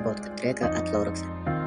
Обработка трека от Лоракса.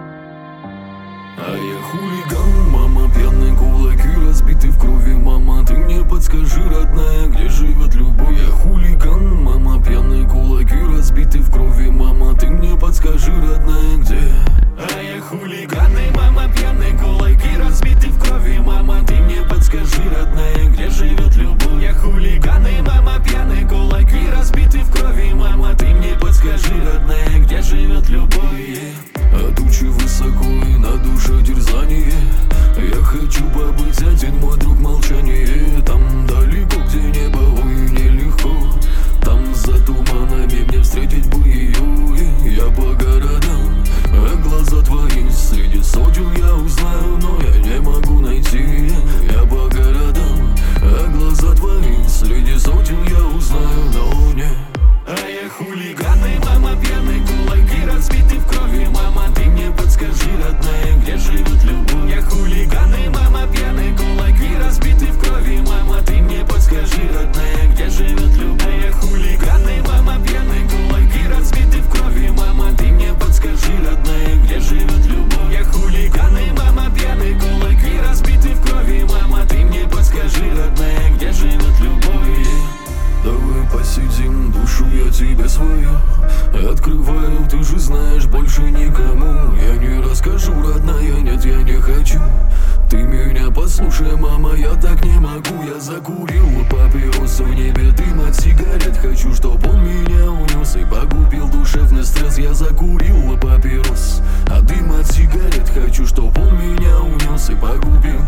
А я хулиган, мама, пьяные кулаки разбиты в крови. Мама, ты мне подскажи, родная, где живет любовь? Я хулиган, мама, пьяные кулаки разбиты в крови. Мама, ты мне подскажи, родная, где? А я хулиган, и мама, пьяные кулаки разбиты в крови. Мама, ты мне подскажи, родная, где живет любовь? Я хулиган, и мама, пьяные кулаки разбиты в крови. Мама, ты мне подскажи, родная, где живет любовь? А тучи высоко и на душе терзание. Я хочу побыть один, мой друг, молчание. Там далеко, где небо, ой, нелегко. Там за туманами мне встретить бы ее. Я по городам, а глаза твои среди сотен я узнаю, но я не могу найти. Я по городам, а глаза твои среди сотен я узнаю, но не. А я хулиган, и мама, пьяные кулаки разбиты в крови. Мама, ты мне подскажи, родная, где живет любовь? Я хулиган, и мама, пьяные кулаки разбиты в крови. Мама, ты мне подскажи, родная, где живет любовь? Я хулиган, и мама, пьяные кулаки разбиты в крови. Мама, ты мне подскажи, родная, где живет любовь? Я хулиган, и мама, пьяные кулаки разбиты в крови. Мама, ты мне подскажи, родная, где живет любовь? Давай посидим, душу я тебе свою открываю, ты же знаешь, больше никому я не расскажу, родная, нет, я не хочу. Ты меня послушай, мама, я так не могу. Я закурил папирос, в небе дым от сигарет. Хочу, чтоб он меня унес и погубил душевный стресс. Я закурил папирос, а дым от сигарет. Хочу, чтоб он меня унес и погубил.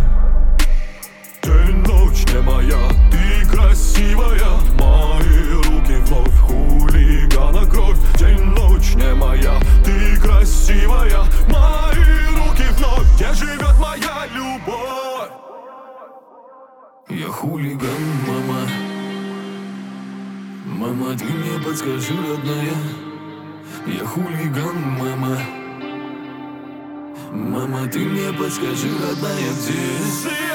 День, ночь не моя, ты красивая. Мои руки вновь, хулигана кровь. День, ночь не моя, ты красивая. Мои руки вновь, где живет моя любовь? Я хулиган, мама. Мама, ты мне подскажи, родная. Я хулиган, мама. Мама, ты мне подскажи, родная, где?